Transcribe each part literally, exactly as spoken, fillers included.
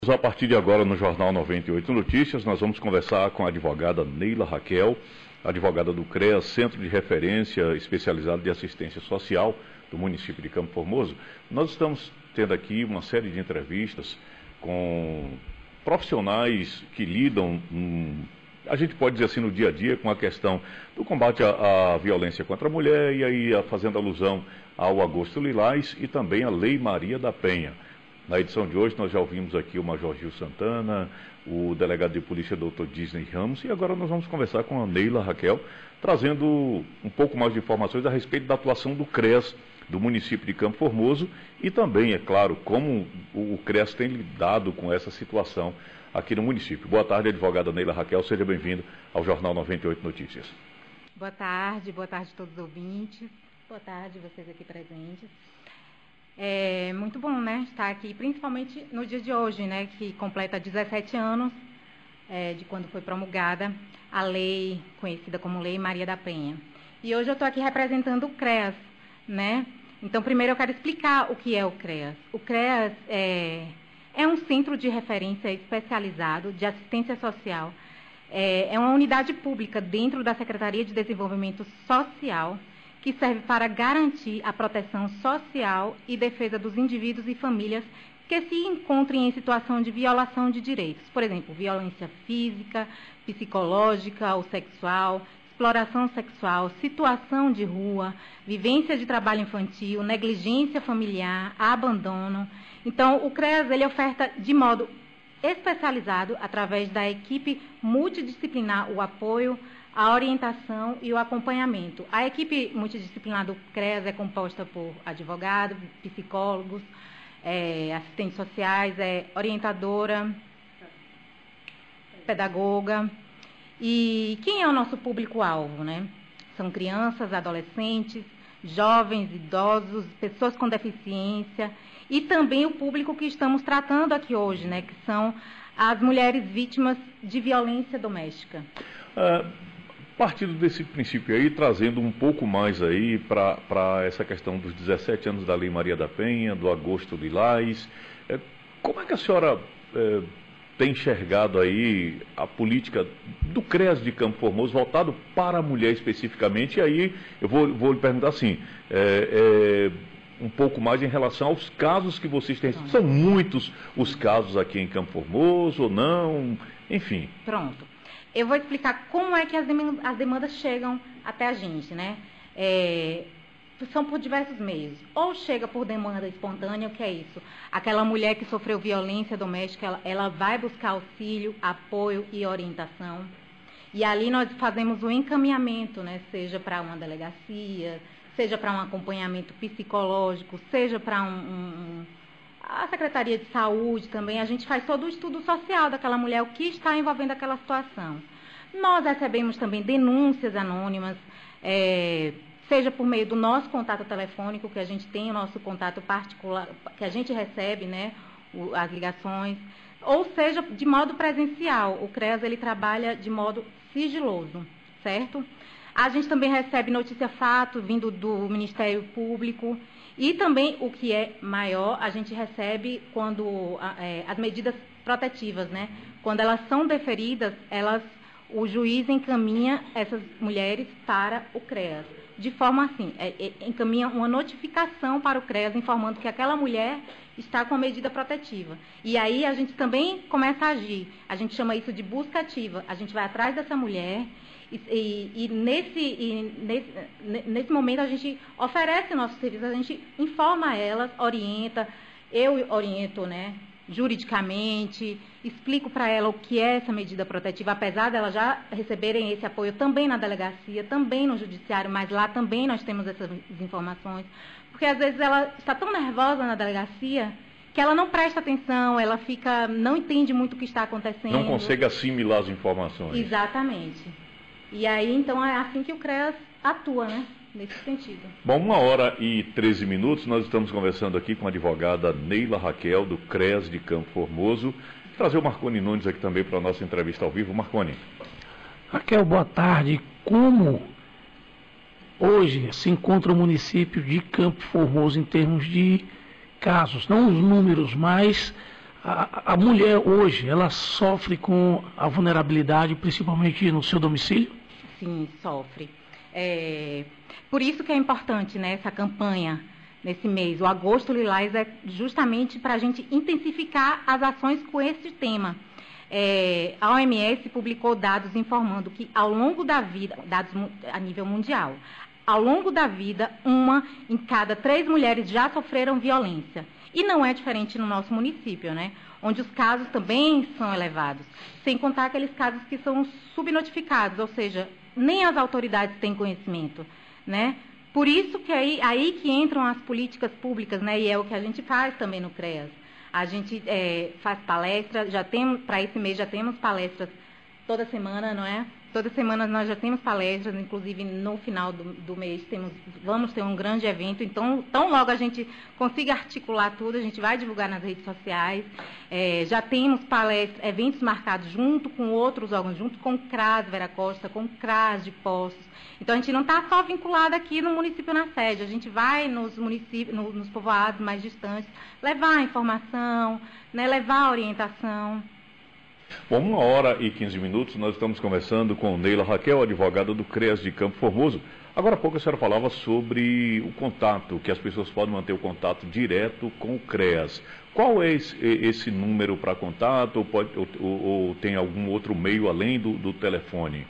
A partir de agora, no Jornal noventa e oito Notícias, nós vamos conversar com a advogada Neila Raquel, advogada do CREAS, Centro de Referência Especializado de Assistência Social do município de Campo Formoso. Nós estamos tendo aqui uma série de entrevistas com profissionais que lidam, hum, a gente pode dizer assim, no dia a dia, com a questão do combate à, à violência contra a mulher, e aí fazendo alusão ao Agosto Lilás e também à Lei Maria da Penha. Na edição de hoje nós já ouvimos aqui o Major Gil Santana, o delegado de polícia doutor Disney Ramos, e agora nós vamos conversar com a Neila Raquel, trazendo um pouco mais de informações a respeito da atuação do CREAS do município de Campo Formoso e também, é claro, como o CREAS tem lidado com essa situação aqui no município. Boa tarde, advogada Neila Raquel, seja bem-vinda ao Jornal noventa e oito Notícias. Boa tarde, boa tarde a todos os ouvintes, boa tarde vocês aqui presentes. É muito bom, né, estar aqui, principalmente no dia de hoje, né, que completa dezessete anos é, de quando foi promulgada a lei conhecida como Lei Maria da Penha. E hoje eu estou aqui representando o CREAS, né? Então, primeiro eu quero explicar o que é o CREAS. O CREAS é, é um centro de referência especializado de assistência social. É, é uma unidade pública dentro da Secretaria de Desenvolvimento Social que serve para garantir a proteção social e defesa dos indivíduos e famílias que se encontrem em situação de violação de direitos. Por exemplo, violência física, psicológica ou sexual, exploração sexual, situação de rua, vivência de trabalho infantil, negligência familiar, abandono. Então, o CREAS ele oferta de modo especializado, através da equipe multidisciplinar, o apoio, a orientação e o acompanhamento. A equipe multidisciplinar do CREAS é composta por advogados, psicólogos, é, assistentes sociais, é, orientadora, pedagoga. E quem é o nosso público-alvo, né? São crianças, adolescentes, jovens, idosos, pessoas com deficiência e também o público que estamos tratando aqui hoje, né? Que são as mulheres vítimas de violência doméstica. Uh... Partindo desse princípio aí, trazendo um pouco mais aí para essa questão dos dezessete anos da Lei Maria da Penha, do Agosto Lilás, é, como é que a senhora é, tem enxergado aí a política do CREAS de Campo Formoso voltado para a mulher especificamente? E aí eu vou, vou lhe perguntar assim, é, é, um pouco mais em relação aos casos que vocês têm. Pronto. São muitos os casos aqui em Campo Formoso ou não? Enfim. Pronto. Eu vou explicar como é que as demandas, as demandas chegam até a gente, né? É, são por diversos meios. Ou chega por demanda espontânea, o que é isso? Aquela mulher que sofreu violência doméstica, ela, ela vai buscar auxílio, apoio e orientação. E ali nós fazemos o encaminhamento, né? Seja para uma delegacia, seja para um acompanhamento psicológico, seja para um... um a Secretaria de Saúde também, a gente faz todo o estudo social daquela mulher, o que está envolvendo aquela situação. Nós recebemos também denúncias anônimas, é, seja por meio do nosso contato telefônico, que a gente tem o nosso contato particular, que a gente recebe, né, o, as ligações, ou seja, de modo presencial. O CREAS, ele trabalha de modo sigiloso, certo? A gente também recebe notícia-fato vindo do Ministério Público e também, o que é maior, a gente recebe quando é, as medidas protetivas, né? Quando elas são deferidas, elas, o juiz encaminha essas mulheres para o CREAS. De forma assim, é, é, encaminha uma notificação para o CREAS informando que aquela mulher está com a medida protetiva. E aí a gente também começa a agir. A gente chama isso de busca ativa. A gente vai atrás dessa mulher e, e, e, nesse, e nesse, nesse momento a gente oferece o nosso serviço, a gente informa elas, orienta, eu oriento, né, juridicamente, explico para ela o que é essa medida protetiva, apesar delas já receberem esse apoio também na delegacia, também no judiciário, mas lá também nós temos essas informações, porque às vezes ela está tão nervosa na delegacia que ela não presta atenção, ela fica, não entende muito o que está acontecendo. Não consegue assimilar as informações. Exatamente. E aí, então, é assim que o CREAS atua, né? Nesse sentido. Bom, uma hora e treze minutos, nós estamos conversando aqui com a advogada Neila Raquel, do CREAS de Campo Formoso. Vou trazer o Marconi Nunes aqui também para a nossa entrevista ao vivo. Marconi. Raquel, boa tarde. Como hoje se encontra o município de Campo Formoso em termos de casos? Não os números, mas A, a mulher hoje, ela sofre com a vulnerabilidade, principalmente no seu domicílio? Sim, sofre. É, por isso que é importante, né, essa campanha nesse mês. O Agosto Lilás é justamente para a gente intensificar as ações com esse tema. É, a O M S publicou dados informando que ao longo da vida, dados a nível mundial, ao longo da vida, uma em cada três mulheres já sofreram violência. E não é diferente no nosso município, né? Onde os casos também são elevados. Sem contar aqueles casos que são subnotificados, ou seja, nem as autoridades têm conhecimento, né? Por isso que aí, aí que entram as políticas públicas, né? E é o que a gente faz também no CREAS. A gente é, faz palestras, já temos, para esse mês já temos palestras toda semana, não é? Toda semana nós já temos palestras, inclusive no final do, do mês temos, vamos ter um grande evento, então tão logo a gente consiga articular tudo, a gente vai divulgar nas redes sociais, é, já temos palestras, eventos marcados junto com outros órgãos, junto com o CRAS Vera Costa, com o CRAS de Poços. Então a gente não está só vinculado aqui no município na sede, a gente vai nos municípios, no, nos povoados mais distantes, levar a informação, né, levar a orientação. Bom, uma hora e quinze minutos, nós estamos conversando com Neila Raquel, advogada do CREAS de Campo Formoso. Agora há pouco a senhora falava sobre o contato, que as pessoas podem manter o contato direto com o CREAS. Qual é esse, esse número para contato ou, pode, ou, ou, ou tem algum outro meio além do, do telefone?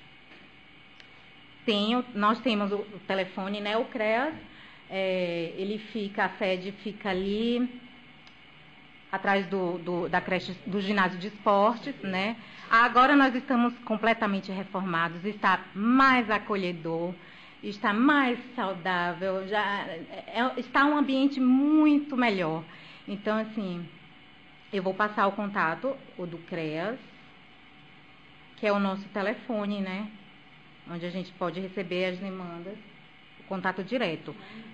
Tem, nós temos o, o telefone, né, o CREAS, é, ele fica, a sede fica ali atrás do, do, da creche, do ginásio de esportes, né? Agora nós estamos completamente reformados, está mais acolhedor, está mais saudável, já é, está um ambiente muito melhor. Então, assim, eu vou passar o contato, o do CREAS, que é o nosso telefone, né? Onde a gente pode receber as demandas, o contato direto.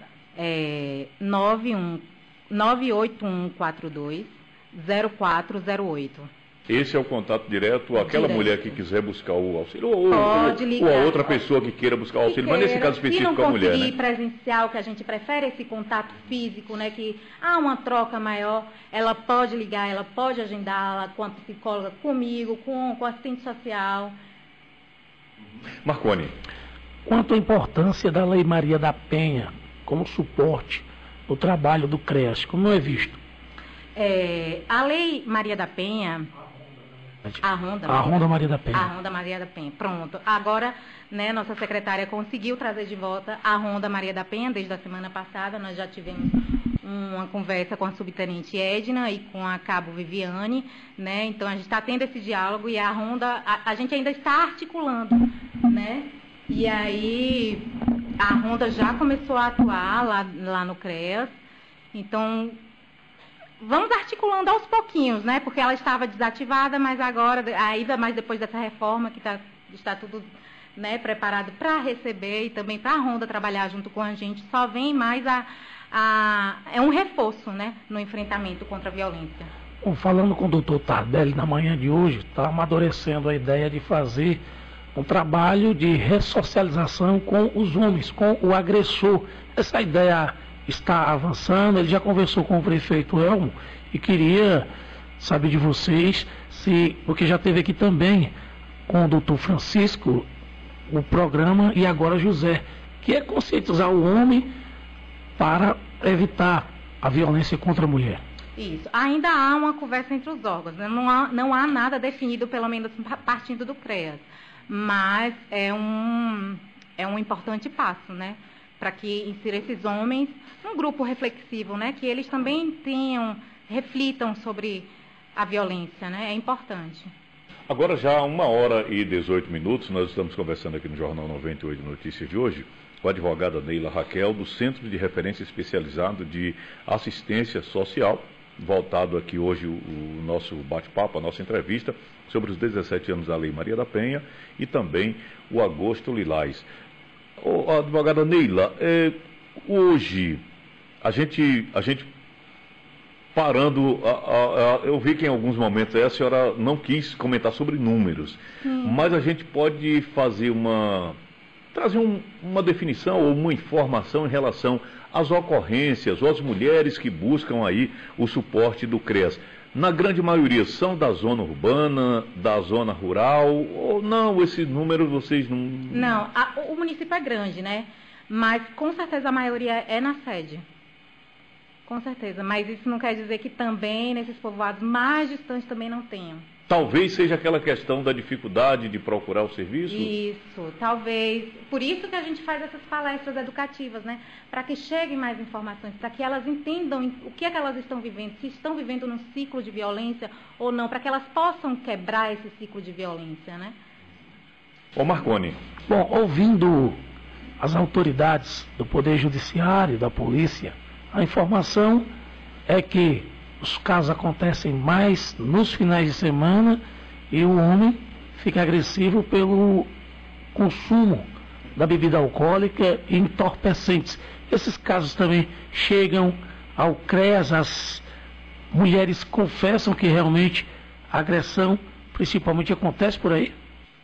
É nove oito um quatro dois zero quatro zero oito. Esse é o contato direto, aquela direto. mulher que quiser buscar o auxílio, ou, Pode ou, ligar. ou a outra pessoa que queira buscar o auxílio, mas nesse caso específico a mulher, né? Se não conseguir presencial, que a gente prefere esse contato físico, né, que há uma troca maior, ela pode ligar, ela pode agendá-la com a psicóloga, comigo, com, com a assistente social. Marconi. Quanto à importância da Lei Maria da Penha como suporte no trabalho do CREAS, como é visto? É, a Lei Maria da Penha... A Ronda, a Ronda Maria da Penha. A Ronda Maria da Penha, pronto. Agora, né, nossa secretária conseguiu trazer de volta a Ronda Maria da Penha, desde a semana passada. Nós já tivemos uma conversa com a subtenente Edna e com a cabo Viviane, né? Então a gente está tendo esse diálogo e a Ronda, a, a gente ainda está articulando, né? E aí a Ronda já começou a atuar lá, lá no CREAS. Então vamos articulando aos pouquinhos, né? Porque ela estava desativada, mas agora, ainda mais depois dessa reforma, que tá, está tudo, né, preparado para receber e também para a Ronda trabalhar junto com a gente, só vem mais a, a... é um reforço, né, no enfrentamento contra a violência. Bom, falando com o doutor Tardelli na manhã de hoje, está amadurecendo a ideia de fazer um trabalho de ressocialização com os homens, com o agressor. Essa ideia está avançando, ele já conversou com o prefeito Elmo e queria saber de vocês, se, porque já teve aqui também com o doutor Francisco o programa e agora José, que é conscientizar o homem para evitar a violência contra a mulher. Isso. Ainda há uma conversa entre os órgãos, né? não, há, não há nada definido, pelo menos partindo do CREAS, mas é um, é um importante passo, né? Para que insira esses homens num grupo reflexivo, né? Que eles também tenham, reflitam sobre a violência, né? É importante. Agora já uma hora e dezoito minutos, nós estamos conversando aqui no Jornal noventa e oito Notícias de hoje com a advogada Neila Raquel, do Centro de Referência Especializado de Assistência Social, voltado aqui hoje o, o nosso bate-papo, a nossa entrevista sobre os dezessete anos da Lei Maria da Penha e também o Agosto Lilás. Oh, advogada Neila, é, hoje a gente, a gente parando, a, a, a, eu vi que em alguns momentos aí a senhora não quis comentar sobre números, hum. mas a gente pode fazer uma, trazer um, uma definição ou uma informação em relação às ocorrências ou às mulheres que buscam aí o suporte do CREAS. na grande maioria, são da zona urbana, da zona rural, ou não, esse número vocês não... Não, a, o município é grande, né? Mas com certeza a maioria é na sede. Com certeza, mas isso não quer dizer que também nesses povoados mais distantes também não tenham. Talvez seja aquela questão da dificuldade de procurar o serviço? Isso, talvez. Por isso que a gente faz essas palestras educativas, né? Para que cheguem mais informações, para que elas entendam o que é que elas estão vivendo, se estão vivendo num ciclo de violência ou não, para que elas possam quebrar esse ciclo de violência, né? Ô Marconi. Bom, ouvindo as autoridades do Poder Judiciário, da polícia, a informação é que os casos acontecem mais nos finais de semana e o homem fica agressivo pelo consumo da bebida alcoólica e entorpecentes. Esses casos também chegam ao CREAS, as mulheres confessam que realmente a agressão principalmente acontece por aí?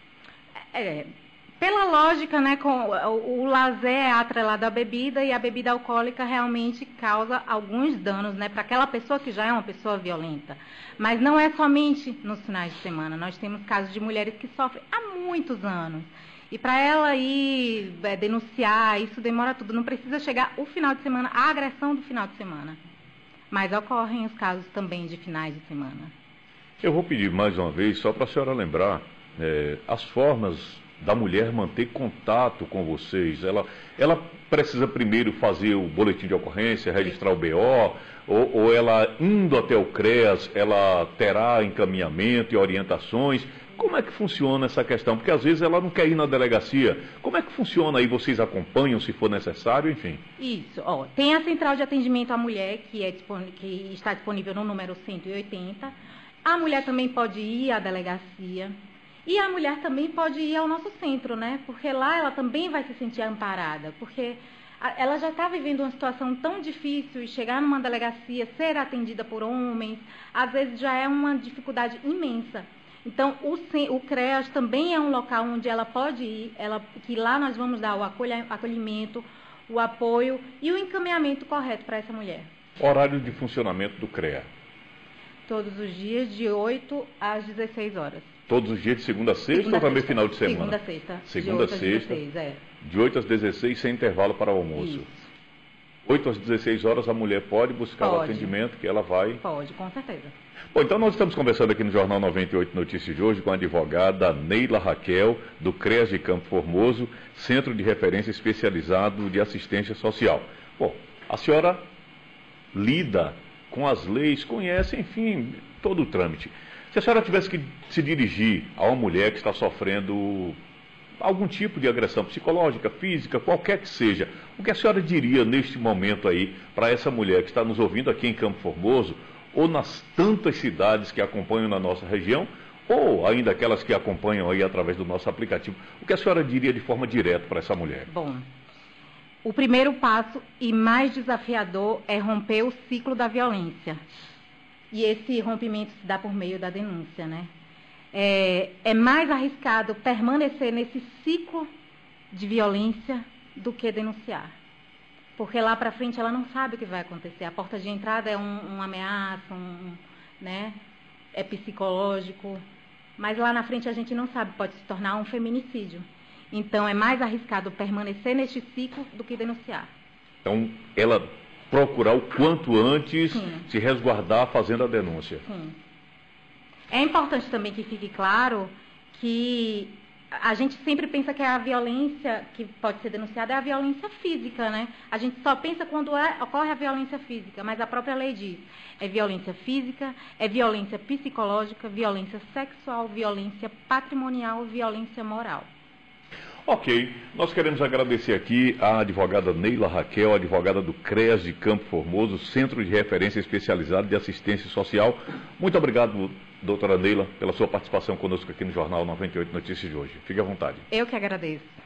É, pela lógica, né, com o, o lazer é atrelado à bebida e a bebida alcoólica realmente causa alguns danos, né, para aquela pessoa que já é uma pessoa violenta. Mas não é somente nos finais de semana. Nós temos casos de mulheres que sofrem há muitos anos. E para ela ir é, denunciar, isso demora tudo. Não precisa chegar o final de semana, a agressão do final de semana. Mas ocorrem os casos também de finais de semana. Eu vou pedir mais uma vez, só para a senhora lembrar, é, as formas da mulher manter contato com vocês. Ela, ela precisa primeiro fazer o boletim de ocorrência, registrar o B O, ou, ou ela indo até o CREAS, ela terá encaminhamento e orientações. Como é que funciona essa questão? Porque às vezes ela não quer ir na delegacia. Como é que funciona aí? Vocês acompanham se for necessário, enfim? Isso. Ó, tem a central de atendimento à mulher, que, é, que está disponível no número cento e oitenta. A mulher também pode ir à delegacia. E a mulher também pode ir ao nosso centro, né? Porque lá ela também vai se sentir amparada. Porque ela já está vivendo uma situação tão difícil e chegar numa delegacia, ser atendida por homens, às vezes já é uma dificuldade imensa. Então, o, o CREAS também é um local onde ela pode ir, ela, que lá nós vamos dar o acolhimento, o apoio e o encaminhamento correto para essa mulher. Horário de funcionamento do CREA? Todos os dias, de oito às dezesseis horas. Todos os dias de segunda a sexta segunda ou também sexta. Final de semana? Segunda a sexta. Segunda a sexta. É. De oito às dezesseis, sem intervalo para o almoço. Isso. oito às dezesseis horas a mulher pode buscar pode. o atendimento que ela vai... Pode, com certeza. Bom, então nós estamos conversando aqui no Jornal noventa e oito Notícias de hoje com a advogada Neila Raquel, do CREAS de Campo Formoso, Centro de Referência Especializado de Assistência Social. Bom, a senhora lida com as leis, conhece, enfim, todo o trâmite. Se a senhora tivesse que se dirigir a uma mulher que está sofrendo algum tipo de agressão psicológica, física, qualquer que seja, o que a senhora diria neste momento aí para essa mulher que está nos ouvindo aqui em Campo Formoso, ou nas tantas cidades que acompanham na nossa região, ou ainda aquelas que acompanham aí através do nosso aplicativo, o que a senhora diria de forma direta para essa mulher? Bom, o primeiro passo e mais desafiador é romper o ciclo da violência. E esse rompimento se dá por meio da denúncia, né? É, é mais arriscado permanecer nesse ciclo de violência do que denunciar. Porque lá para frente ela não sabe o que vai acontecer. A porta de entrada é um, uma ameaça, um, né? É psicológico. Mas lá na frente a gente não sabe, pode se tornar um feminicídio. Então é mais arriscado permanecer neste ciclo do que denunciar. Então ela procurar o quanto antes, Sim. se resguardar fazendo a denúncia. Sim. É importante também que fique claro que a gente sempre pensa que a violência que pode ser denunciada é a violência física, né? A gente só pensa quando é, ocorre a violência física, mas a própria lei diz, é violência física, é violência psicológica, violência sexual, violência patrimonial, violência moral. Ok, nós queremos agradecer aqui a advogada Neila Raquel, advogada do CREAS de Campo Formoso, Centro de Referência Especializado de Assistência Social. Muito obrigado, doutora Neila, pela sua participação conosco aqui no Jornal noventa e oito Notícias de hoje. Fique à vontade. Eu que agradeço.